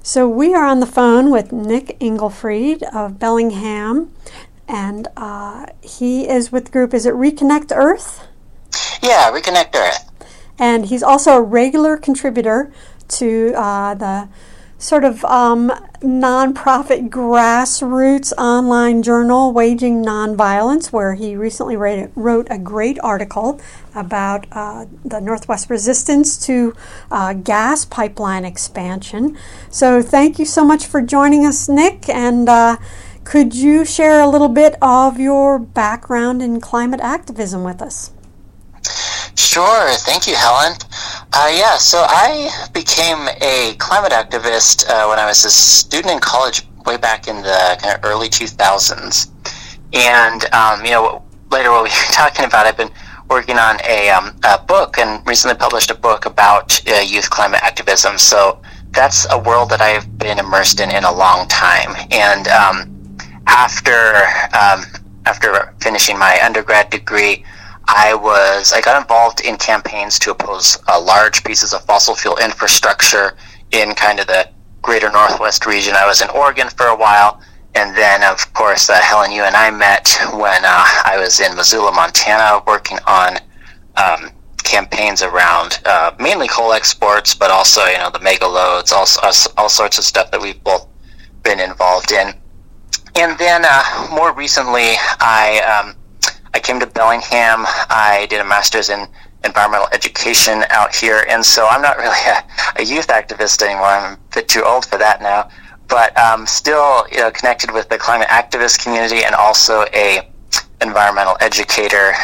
So we are on the phone with Nick Engelfried of Bellingham, and he is with the group, is it Reconnect Earth? Yeah, Reconnect Earth. And he's also a regular contributor to the sort of nonprofit grassroots online journal, Waging Nonviolence, where he recently wrote a great article about the Northwest resistance to gas pipeline expansion. So thank you so much for joining us, Nick, and could you share a little bit of your background in climate activism with us? Sure. Thank you, Helen. So I became a climate activist when I was a student in college way back in the kind of early 2000s. And, later what we were talking about, I've been working on a book and recently published a book about youth climate activism. So that's a world that I've been immersed in a long time. And after finishing my undergrad degree, I got involved in campaigns to oppose large pieces of fossil fuel infrastructure in kind of the greater Northwest region. I was in Oregon for a while, and then, of course, Helen, you and I met when I was in Missoula, Montana, working on campaigns around mainly coal exports, but also, the mega loads, all sorts of stuff that we've both been involved in. And then, more recently, I came to Bellingham. I did a master's in environmental education out here, and so I'm not really a youth activist anymore. I'm a bit too old for that now, but still, connected with the climate activist community and also a environmental educator.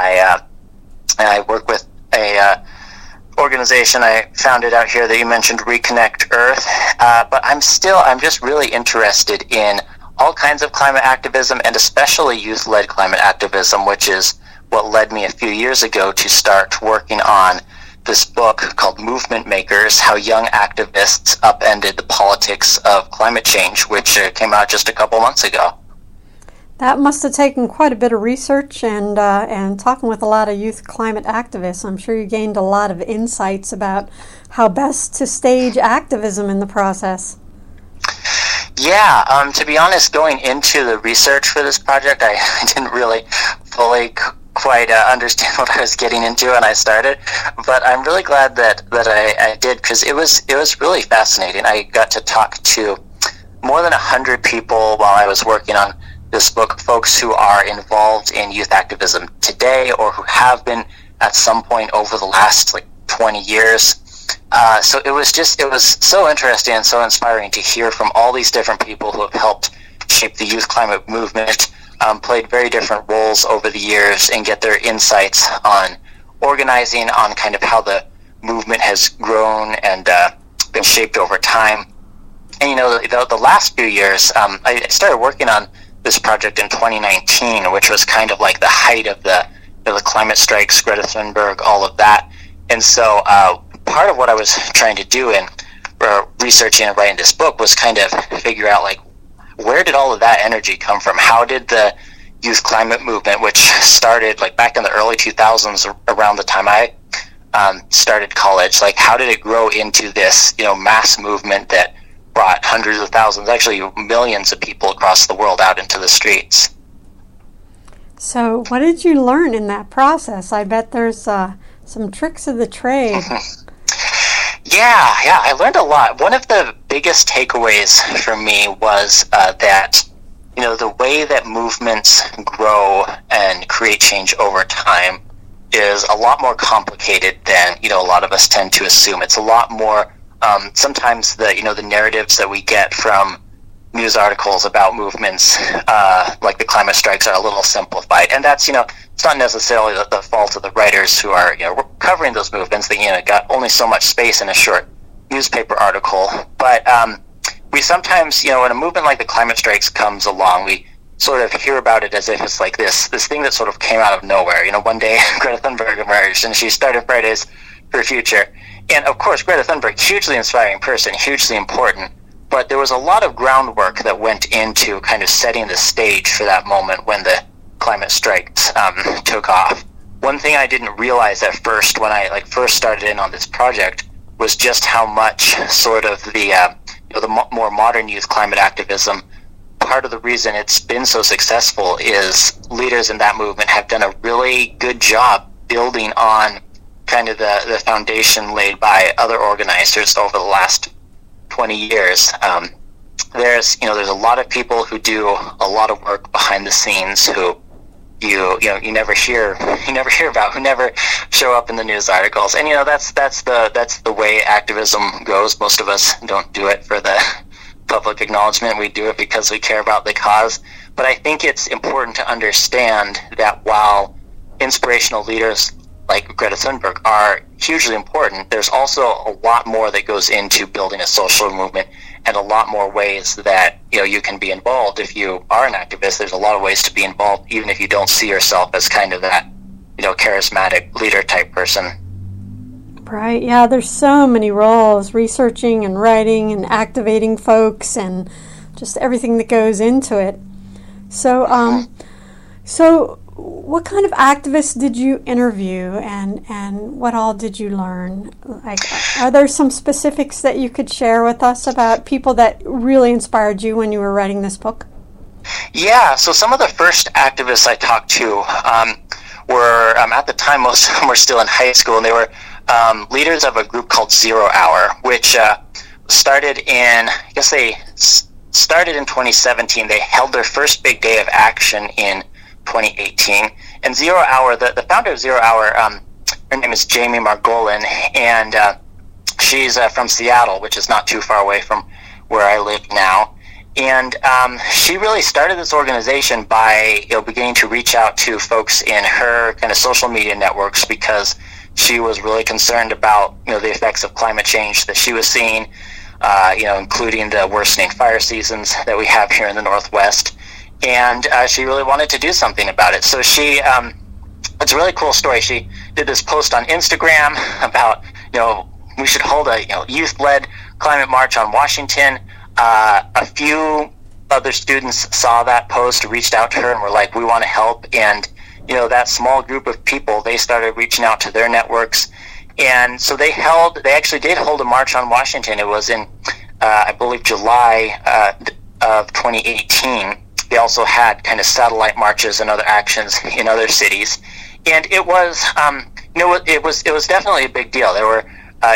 I work with a organization I founded out here that you mentioned, Reconnect Earth, but I'm just really interested in all kinds of climate activism, and especially youth-led climate activism, which is what led me a few years ago to start working on this book called Movement Makers: How Young Activists Upended the Politics of Climate Change, which came out just a couple months ago. That must have taken quite a bit of research and talking with a lot of youth climate activists. I'm sure you gained a lot of insights about how best to stage activism in the process. Yeah, to be honest, going into the research for this project, I didn't really fully quite understand what I was getting into when I started, but I'm really glad that I did, because it was really fascinating. I got to talk to more than 100 people while I was working on this book, folks who are involved in youth activism today or who have been at some point over the last 20 years. So it was so interesting and so inspiring to hear from all these different people who have helped shape the youth climate movement, played very different roles over the years, and get their insights on organizing, on kind of how the movement has grown and been shaped over time. And the last few years, I started working on this project in 2019, which was kind of like the height of the climate strikes, Greta Thunberg, all of that. And so part of what I was trying to do in researching and writing this book was kind of figure out, where did all of that energy come from? How did the youth climate movement, which started back in the early 2000s, around the time I started college, how did it grow into this mass movement that brought hundreds of thousands, actually millions of people across the world out into the streets? So what did you learn in that process? I bet there's some tricks of the trade. Yeah, I learned a lot. One of the biggest takeaways for me was that, the way that movements grow and create change over time is a lot more complicated than, a lot of us tend to assume. It's a lot more, sometimes the narratives that we get from news articles about movements, like the climate strikes, are a little simplified. And that's, it's not necessarily the fault of the writers who are, covering those movements. They, got only so much space in a short newspaper article. But we sometimes, when a movement like the climate strikes comes along, we sort of hear about it as if it's like this thing that sort of came out of nowhere. One day Greta Thunberg emerged and she started Fridays for Future. And of course, Greta Thunberg, hugely inspiring person, hugely important. But there was a lot of groundwork that went into kind of setting the stage for that moment when the climate strikes took off. One thing I didn't realize at first when I first started in on this project was just how much sort of the the more modern youth climate activism, part of the reason it's been so successful is leaders in that movement have done a really good job building on kind of the foundation laid by other organizers over the last 20 years. There's a lot of people who do a lot of work behind the scenes who you never hear about, who never show up in the news articles. And that's the way activism goes. Most of us don't do it for the public acknowledgement. We do it because we care about the cause. But I think it's important to understand that while inspirational leaders like Greta Thunberg are hugely important, there's also a lot more that goes into building a social movement, and a lot more ways that you can be involved. If you are an activist, there's a lot of ways to be involved, even if you don't see yourself as kind of that charismatic leader type person. Right, yeah, there's so many roles, researching and writing and activating folks and just everything that goes into it. So so what kind of activists did you interview, and what all did you learn? Like, are there some specifics that you could share with us about people that really inspired you when you were writing this book? Yeah, so some of the first activists I talked to were, at the time, most of them were still in high school, and they were leaders of a group called Zero Hour, which started in 2017. They held their first big day of action in 2018. And Zero Hour, the founder of Zero Hour, her name is Jamie Margolin, and she's from Seattle, which is not too far away from where I live now. And she really started this organization by beginning to reach out to folks in her kind of social media networks, because she was really concerned about the effects of climate change that she was seeing, including the worsening fire seasons that we have here in the Northwest. And she really wanted to do something about it. So she, it's a really cool story. She did this post on Instagram about, we should hold a youth-led climate march on Washington. A few other students saw that post, reached out to her, and were like, we want to help. And, that small group of people, they started reaching out to their networks. And so they actually did hold a march on Washington. It was in, I believe, July of 2018. They also had kind of satellite marches and other actions in other cities, and it was, it was definitely a big deal. There were,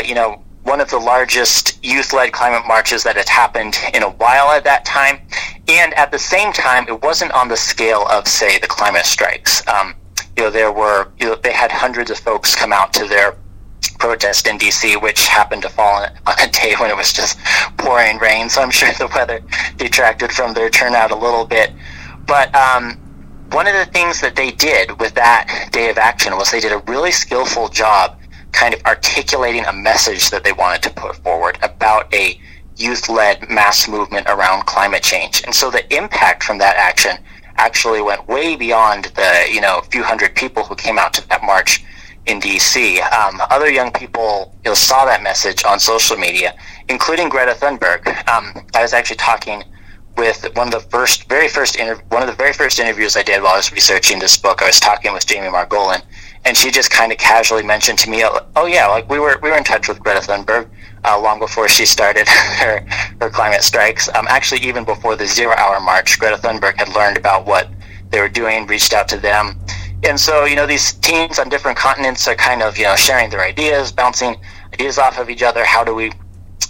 one of the largest youth-led climate marches that had happened in a while at that time, and at the same time, it wasn't on the scale of, say, the climate strikes. There were, they had hundreds of folks come out to their protest in DC, which happened to fall on a day when it was just pouring rain, so I'm sure the weather detracted from their turnout a little bit. But one of the things that they did with that day of action was they did a really skillful job kind of articulating a message that they wanted to put forward about a youth-led mass movement around climate change. And so the impact from that action actually went way beyond the few hundred people who came out to that march in DC. Other young people saw that message on social media, including Greta Thunberg. I was actually talking with one of the very first interviews I did while I was researching this book. I was talking with Jamie Margolin, and she just kind of casually mentioned to me, "Oh yeah, like we were in touch with Greta Thunberg long before she started her climate strikes. Actually, even before the 0 Hour March, Greta Thunberg had learned about what they were doing, reached out to them." And so, these teams on different continents are kind of, sharing their ideas, bouncing ideas off of each other. How do we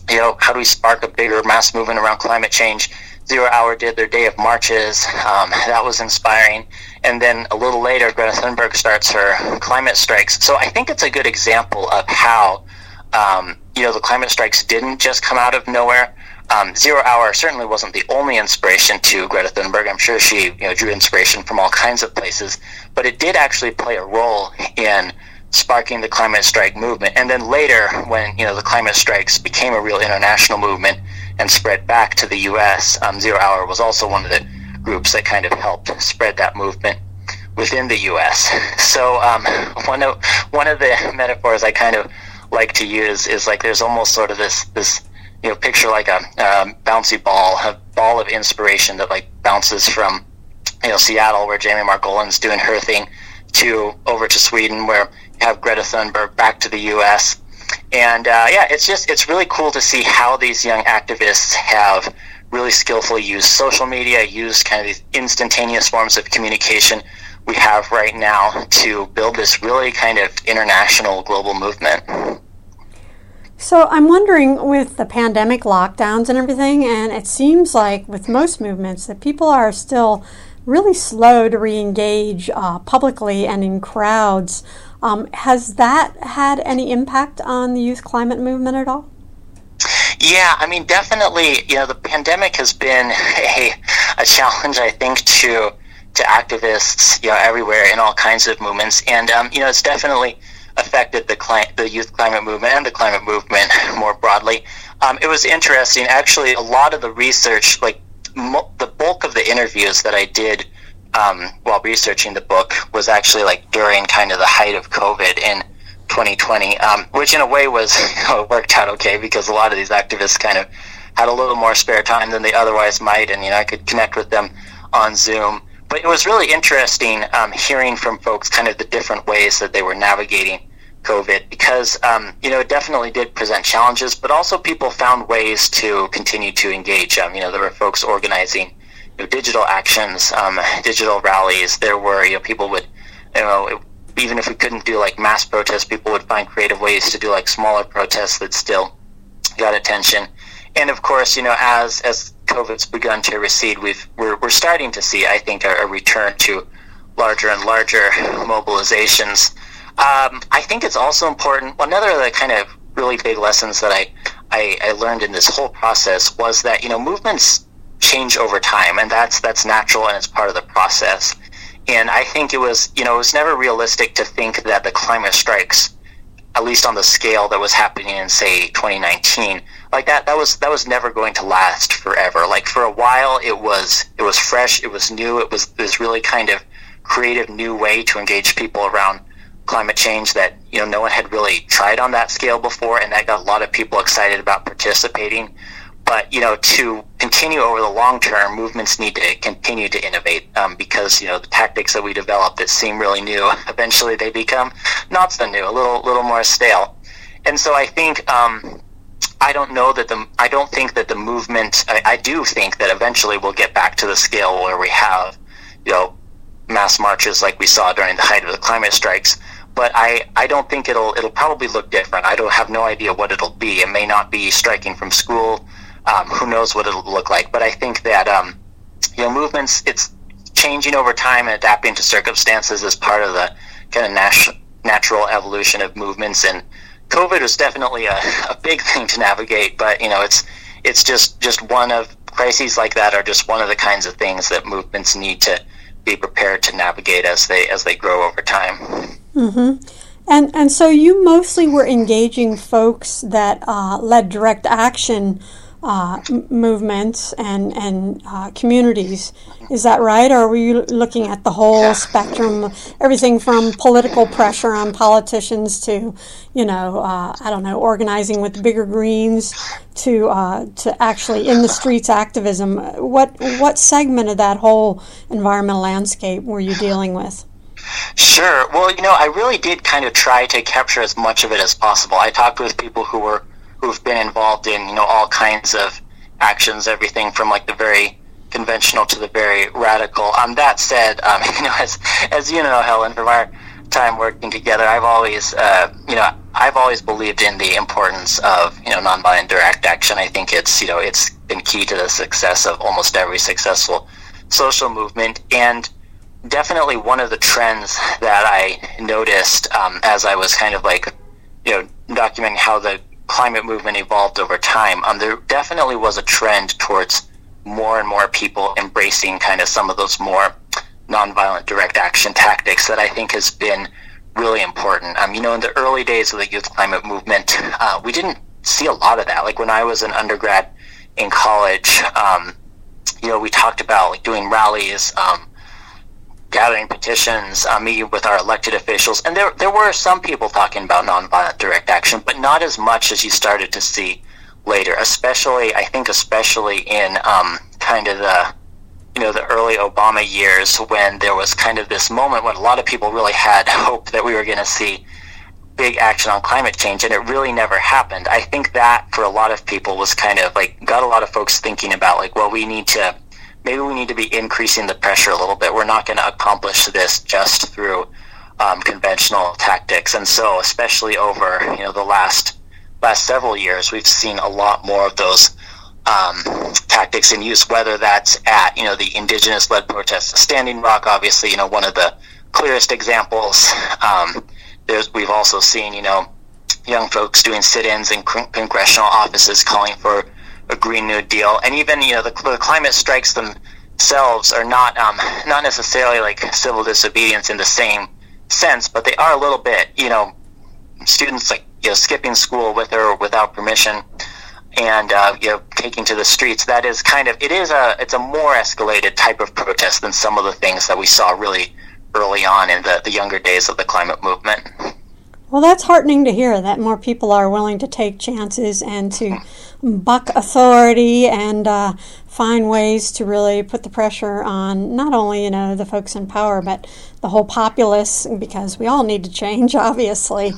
spark a bigger mass movement around climate change? 0 Hour did their day of marches. That was inspiring. And then a little later, Greta Thunberg starts her climate strikes. So I think it's a good example of how, the climate strikes didn't just come out of nowhere. 0 Hour certainly wasn't the only inspiration to Greta Thunberg. I'm sure she drew inspiration from all kinds of places, but it did actually play a role in sparking the climate strike movement. And then later, when the climate strikes became a real international movement and spread back to the U.S., 0 Hour was also one of the groups that kind of helped spread that movement within the U.S. So one of the metaphors I kind of like to use is like there's almost sort of this picture like a bouncy ball, a ball of inspiration that like bounces from Seattle, where Jamie Margolin's doing her thing, to over to Sweden, where you have Greta Thunberg, back to the U.S. And it's really cool to see how these young activists have really skillfully used social media, used kind of these instantaneous forms of communication we have right now to build this really kind of international global movement. So I'm wondering, with the pandemic lockdowns and everything, and it seems like with most movements that people are still really slow to re-engage publicly and in crowds. Has that had any impact on the youth climate movement at all? Yeah, I mean, definitely, the pandemic has been a challenge, I think, to activists, everywhere in all kinds of movements. And, it's definitely affected the youth climate movement and the climate movement more broadly. It was interesting. Actually, a lot of the research, like the bulk of the interviews that I did while researching the book was actually like during kind of the height of COVID in 2020, which in a way was worked out okay because a lot of these activists kind of had a little more spare time than they otherwise might, and I could connect with them on Zoom. But it was really interesting hearing from folks kind of the different ways that they were navigating COVID because, it definitely did present challenges, but also people found ways to continue to engage. There were folks organizing digital actions, digital rallies. There were, people would, even if we couldn't do like mass protests, people would find creative ways to do like smaller protests that still got attention. And of course, as COVID's begun to recede, we're starting to see, I think, a return to larger and larger mobilizations. I think it's also important. Another of the kind of really big lessons that I learned in this whole process was that movements change over time, and that's natural and it's part of the process. And I think it was never realistic to think that the climate strikes, at least on the scale that was happening in, say, 2019, like that was never going to last forever. Like for a while, it was fresh, it was new, it was this really kind of creative new way to engage people around climate change that no one had really tried on that scale before, and that got a lot of people excited about participating. But to continue over the long term, movements need to continue to innovate because the tactics that we develop that seem really new, eventually they become not so new, a little more stale. And so I think I don't think that the movement. I do think that eventually we'll get back to the scale where we have mass marches like we saw during the height of the climate strikes. But I don't think it'll probably look different. I don't have no idea what it'll be. It may not be striking from school. Who knows what it'll look like? But I think that movements, it's changing over time and adapting to circumstances is part of the kind of natural evolution of movements. And COVID was definitely a big thing to navigate. But it's just one of crises like that are just one of the kinds of things that movements need to be prepared to navigate as they grow over time. Mm-hmm. And so you mostly were engaging folks that led direct action movements and communities. Is that right? Or were you looking at the whole spectrum, everything from political pressure on politicians to, organizing with bigger greens to actually in the streets activism? What segment of that whole environmental landscape were you dealing with? Sure. Well, I really did kind of try to capture as much of it as possible. I talked with people who've been involved in, all kinds of actions, everything from like the very conventional to the very radical. That said, as you know, Helen, from our time working together, I've always believed in the importance of, nonviolent direct action. I think it's been key to the success of almost every successful social movement. And definitely one of the trends that I noticed as I was kind of like, documenting how the climate movement evolved over time, there definitely was a trend towards more and more people embracing kind of some of those more nonviolent direct action tactics that I think has been really important. In the early days of the youth climate movement, we didn't see a lot of that. Like when I was an undergrad in college, we talked about like doing rallies, gathering petitions, meeting with our elected officials, and there were some people talking about nonviolent direct action, but not as much as you started to see later. Especially in kind of the early Obama years, when there was kind of this moment when a lot of people really had hope that we were going to see big action on climate change, and it really never happened. I think that for a lot of people was kind of like got a lot of folks thinking about like, well, maybe we need to be increasing the pressure a little bit. We're not going to accomplish this just through conventional tactics. And so, especially over the last several years, we've seen a lot more of those tactics in use. Whether that's at the indigenous-led protests, Standing Rock, obviously, one of the clearest examples. We've also seen, young folks doing sit-ins in congressional offices calling for a Green New Deal, and even the climate strikes themselves are not necessarily like civil disobedience in the same sense, but they are a little bit. Students like skipping school with or without permission, and taking to the streets. That is it's a more escalated type of protest than some of the things that we saw really early on in the younger days of the climate movement. Well, that's heartening to hear that more people are willing to take chances and to buck authority and find ways to really put the pressure on not only the folks in power, but the whole populace, because we all need to change, obviously.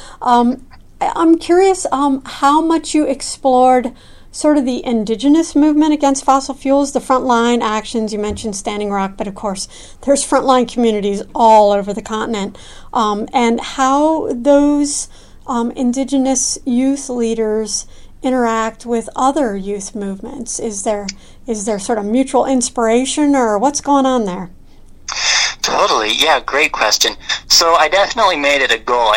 I'm curious how much you explored sort of the indigenous movement against fossil fuels, the frontline actions. You mentioned Standing Rock, but of course there's frontline communities all over the continent, and how those indigenous youth leaders interact with other youth movements. Is there sort of mutual inspiration, or what's going on there? Totally, yeah, great question. So I definitely made it a goal, and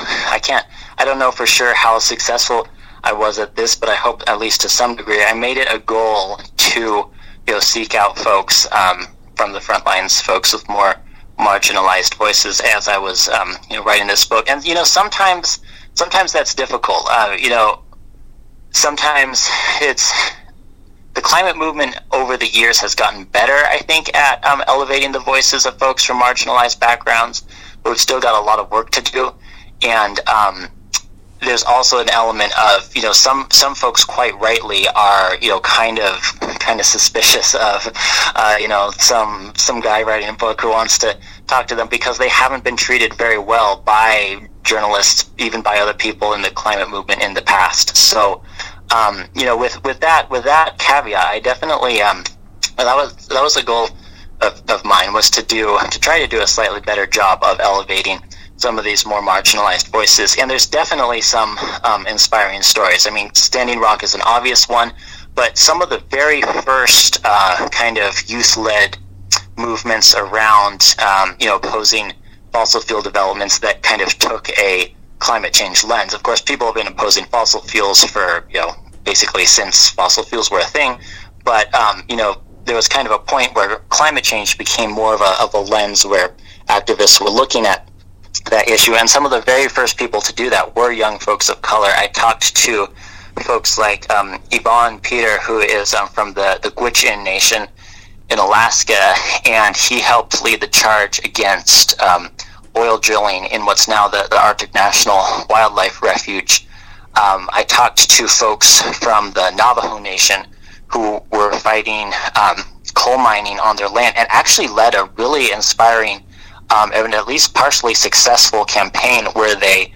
I don't know for sure how successful I was at this, but I hope at least to some degree I made it a goal to seek out folks from the front lines, folks with more marginalized voices, as I was writing this book. And sometimes that's difficult. Sometimes it's the climate movement over the years has gotten better, I think, at elevating the voices of folks from marginalized backgrounds, but we've still got a lot of work to do. And there's also an element of some folks quite rightly are kind of suspicious of some guy writing a book who wants to talk to them because they haven't been treated very well by journalists, even by other people in the climate movement in the past. So with that caveat, I definitely that was a goal of mine, was to try to do a slightly better job of elevating some of these more marginalized voices. And there's definitely some inspiring stories. I mean, Standing Rock is an obvious one, but some of the very first kind of youth-led movements around, opposing fossil fuel developments that kind of took a climate change lens. Of course, people have been opposing fossil fuels for, basically since fossil fuels were a thing, but, there was kind of a point where climate change became more of a lens where activists were looking at that issue, and some of the very first people to do that were young folks of color. I talked to folks like Yvonne Peter, who is from the Gwich'in Nation in Alaska, and he helped lead the charge against oil drilling in what's now the Arctic National Wildlife Refuge. I talked to folks from the Navajo Nation who were fighting coal mining on their land, and actually led a really inspiring and at least partially successful campaign where they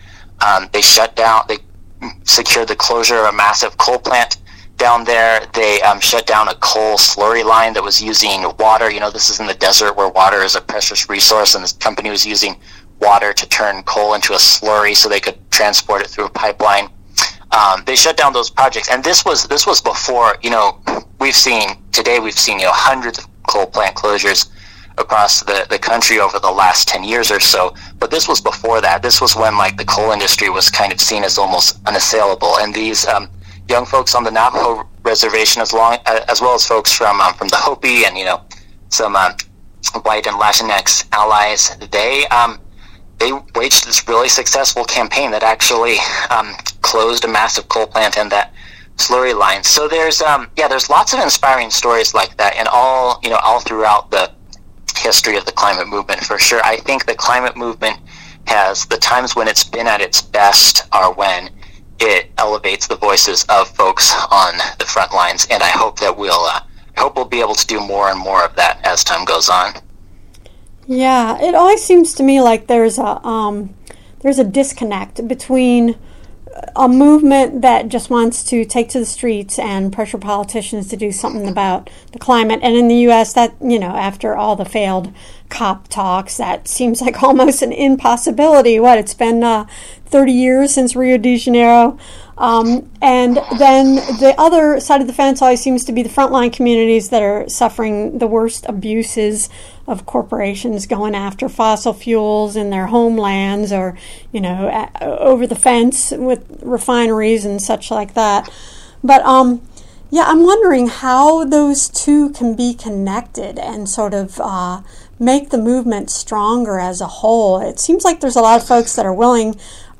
secured the closure of a massive coal plant down there. They shut down a coal slurry line that was using water. This is in the desert where water is a precious resource, and this company was using water to turn coal into a slurry so they could transport it through a pipeline. They shut down those projects, and this was before, we've seen hundreds of coal plant closures across the country over the last 10 years or so, but this was before that. This was when the coal industry was kind of seen as almost unassailable, and these young folks on the Navajo reservation, as well as folks from the Hopi and some white and Latinx allies, they waged this really successful campaign that actually closed a massive coal plant and that slurry line. So there's lots of inspiring stories like that, and all throughout the history of the climate movement, for sure. I think the climate movement has, the times when it's been at its best are when it elevates the voices of folks on the front lines, and I hope that we'll be able to do more and more of that as time goes on. Yeah, it always seems to me like there's there's a disconnect between a movement that just wants to take to the streets and pressure politicians to do something about the climate. And in the U.S., that, after all the failed COP talks, that seems like almost an impossibility. It's been 30 years since Rio de Janeiro. And then the other side of the fence always seems to be the frontline communities that are suffering the worst abuses of corporations going after fossil fuels in their homelands, or, over the fence with refineries and such like that. But, I'm wondering how those two can be connected and sort of make the movement stronger as a whole. It seems like there's a lot of folks that are willing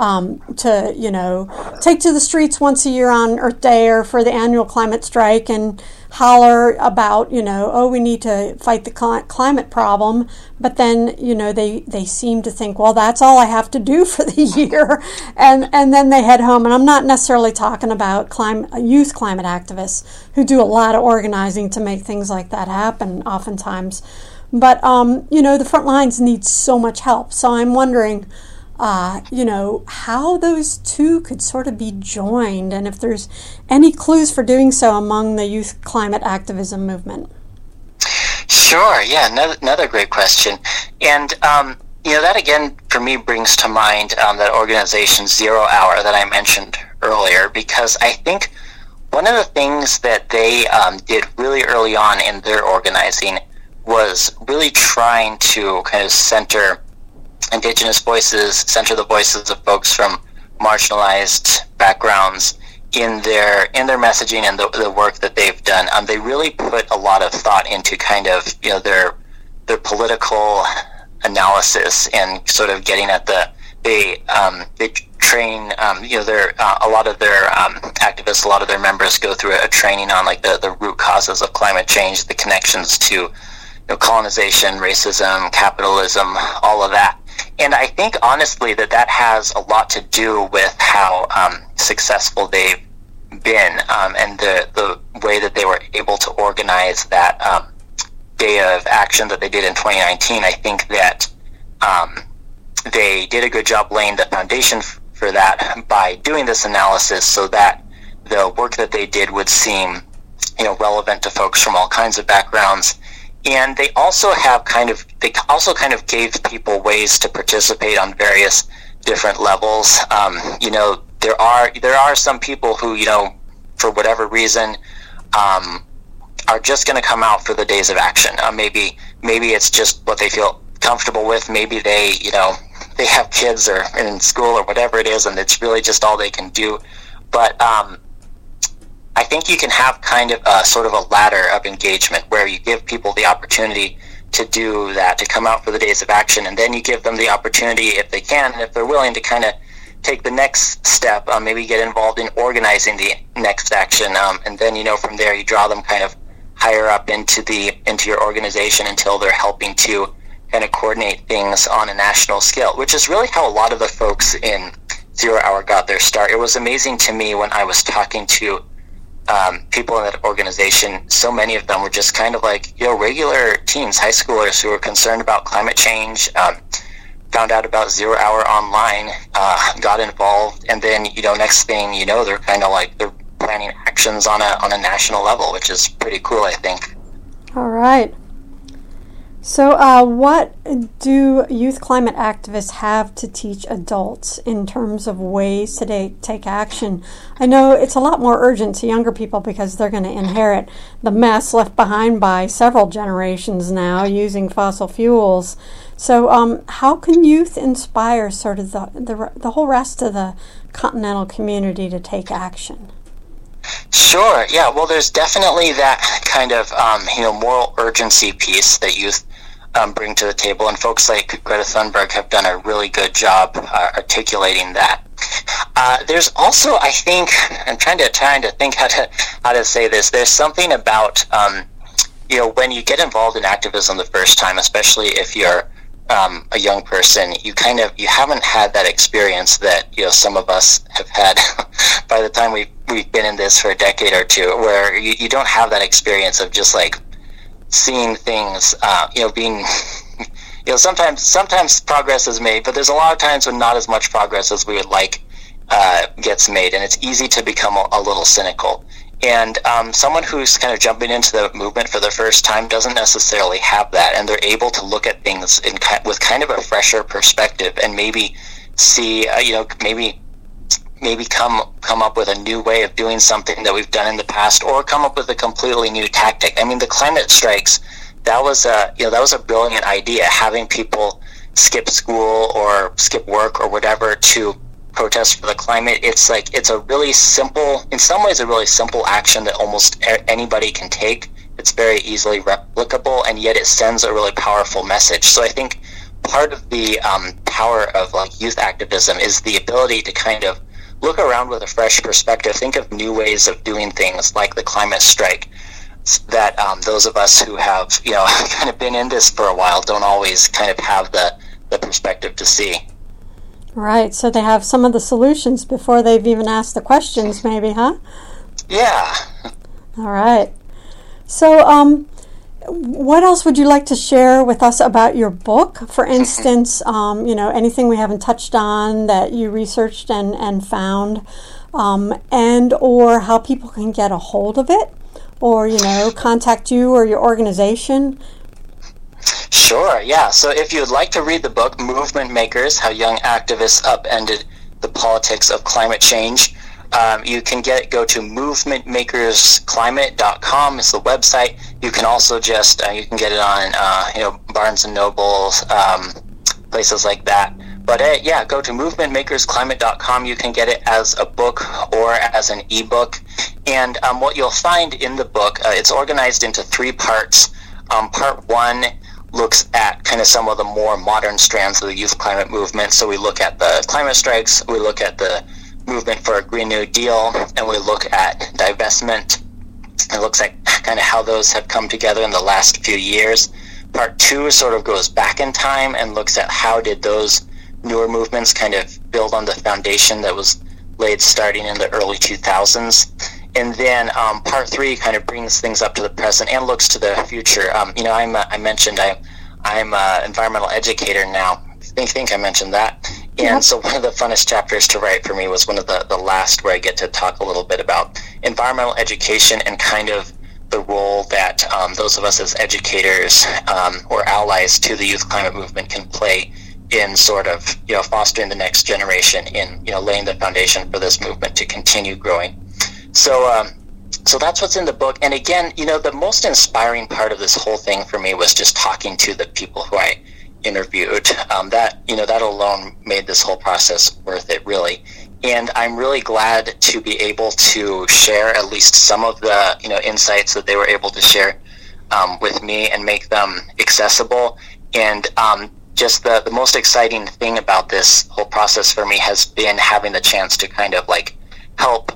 to, take to the streets once a year on Earth Day or for the annual climate strike and holler about, we need to fight the climate problem. But then, they seem to think, well, that's all I have to do for the year. And then they head home. And I'm not necessarily talking about youth climate activists who do a lot of organizing to make things like that happen oftentimes. But, the front lines need so much help. So I'm wondering, how those two could sort of be joined, and if there's any clues for doing so among the youth climate activism movement. Sure, yeah, another great question. And, that again, for me, brings to mind that organization Zero Hour that I mentioned earlier, because I think one of the things that they did really early on in their organizing was really trying to kind of center Indigenous voices, center the voices of folks from marginalized backgrounds in their messaging and the work that they've done. They really put a lot of thought into kind of their political analysis and sort of getting at they train a lot of their activists, a lot of their members go through a training on like the root causes of climate change, the connections to colonization, racism, capitalism, all of that. And I think, honestly, that has a lot to do with how successful they've been and the way that they were able to organize that day of action that they did in 2019. I think that they did a good job laying the foundation for that by doing this analysis so that the work that they did would seem relevant to folks from all kinds of backgrounds. And they also kind of gave people ways to participate on various different levels. There are some people who, for whatever reason, are just going to come out for the days of action. Maybe it's just what they feel comfortable with. Maybe they have kids or in school or whatever it is, and it's really just all they can do. But I think you can have kind of a sort of a ladder of engagement where you give people the opportunity to do that, to come out for the days of action, and then you give them the opportunity, if they can, and if they're willing, to kind of take the next step, maybe get involved in organizing the next action, and then from there you draw them kind of higher up into your organization until they're helping to kind of coordinate things on a national scale, which is really how a lot of the folks in Zero Hour got their start. It was amazing to me when I was talking to people in that organization. So many of them were just kind of like regular teens, high schoolers who were concerned about climate change, found out about Zero Hour online, got involved, and then next thing they're kind of like they're planning actions on a national level, which is pretty cool, I think. All right. So what do youth climate activists have to teach adults in terms of ways to take action? I know it's a lot more urgent to younger people because they're going to inherit the mess left behind by several generations now using fossil fuels. So how can youth inspire sort of the whole rest of the continental community to take action? Sure. Yeah. Well, there's definitely that kind of moral urgency piece that youth bring to the table, and folks like Greta Thunberg have done a really good job articulating that. There's also, I think, I'm trying to think how to say this. There's something about when you get involved in activism the first time, especially if you're a young person, you haven't had that experience that some of us have had by the time we've been in this for a decade or two, where you don't have that experience of just like seeing things, being sometimes progress is made, but there's a lot of times when not as much progress as we would like gets made, and it's easy to become a little cynical. And someone who's kind of jumping into the movement for the first time doesn't necessarily have that, and they're able to look at things with kind of a fresher perspective, and maybe see, maybe come up with a new way of doing something that we've done in the past, or come up with a completely new tactic. I mean, the climate strikes, that was a brilliant idea, having people skip school or skip work or whatever to protest for the climate. It's a really simple, in some ways a really simple action that almost anybody can take. It's very easily replicable, and yet it sends a really powerful message. So I think part of the power of youth activism is the ability to kind of look around with a fresh perspective, think of new ways of doing things like the climate strike that those of us who have kind of been in this for a while don't always kind of have the perspective to see. Right, so they have some of the solutions before they've even asked the questions, maybe, huh? Yeah. All right. So, what else would you like to share with us about your book? For instance, anything we haven't touched on that you researched and found, and or how people can get a hold of it, or, contact you or your organization? Sure, yeah. So if you would like to read the book, Movement Makers, How Young Activists Upended the Politics of Climate Change, you can go to movementmakersclimate.com is the website. You can also just, you can get it on, Barnes & Noble, places like that. But go to movementmakersclimate.com. You can get it as a book or as an ebook. And what you'll find in the book, it's organized into 3 parts. Part 1 looks at kind of some of the more modern strands of the youth climate movement. So we look at the climate strikes, we look at the movement for a Green New Deal, and we look at divestment. It looks at kind of how those have come together in the last few years. Part 2 sort of goes back in time and looks at how did those newer movements kind of build on the foundation that was laid starting in the early 2000s. And then part 3 kind of brings things up to the present and looks to the future. I mentioned I'm an environmental educator now. I think I mentioned that. And so one of the funnest chapters to write for me was one of the last, where I get to talk a little bit about environmental education and kind of the role that those of us as educators or allies to the youth climate movement can play in sort of fostering the next generation, in laying the foundation for this movement to continue growing. So that's what's in the book. And again, the most inspiring part of this whole thing for me was just talking to the people who I interviewed. That alone made this whole process worth it, really. And I'm really glad to be able to share at least some of the insights that they were able to share with me and make them accessible. And just the most exciting thing about this whole process for me has been having the chance to kind of help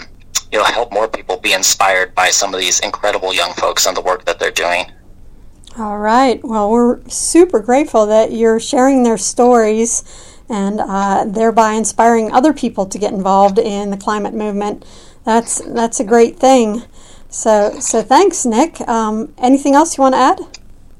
help more people be inspired by some of these incredible young folks and the work that they're doing. All right. Well, we're super grateful that you're sharing their stories and thereby inspiring other people to get involved in the climate movement. That's a great thing. So thanks, Nick. Anything else you want to add?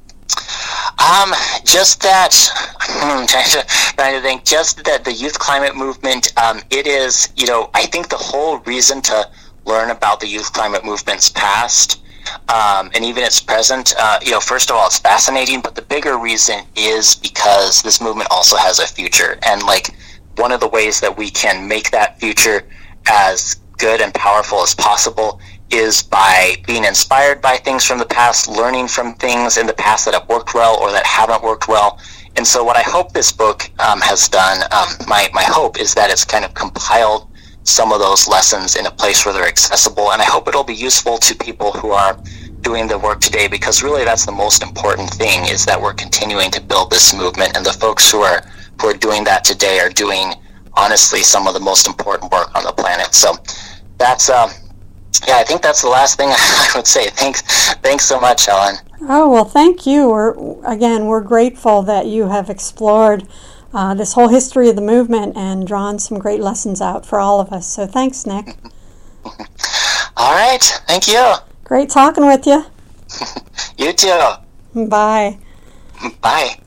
Just that, trying to think, just that the youth climate movement, it is, I think the whole reason to learn about the youth climate movement's past, and even its present, first of all, it's fascinating, but the bigger reason is because this movement also has a future. And one of the ways that we can make that future as good and powerful as possible is by being inspired by things from the past, learning from things in the past that have worked well or that haven't worked well. And so what I hope this book has done, my hope is that it's kind of compiled some of those lessons in a place where they're accessible. And I hope it'll be useful to people who are doing the work today, because really that's the most important thing, is that we're continuing to build this movement. And the folks who are doing that today are doing, honestly, some of the most important work on the planet. So that's... I think that's the last thing I would say. Thanks so much, Helen. Oh, well, thank you. We're grateful that you have explored this whole history of the movement and drawn some great lessons out for all of us. So thanks, Nick. All right. Thank you. Great talking with you. You too. Bye. Bye.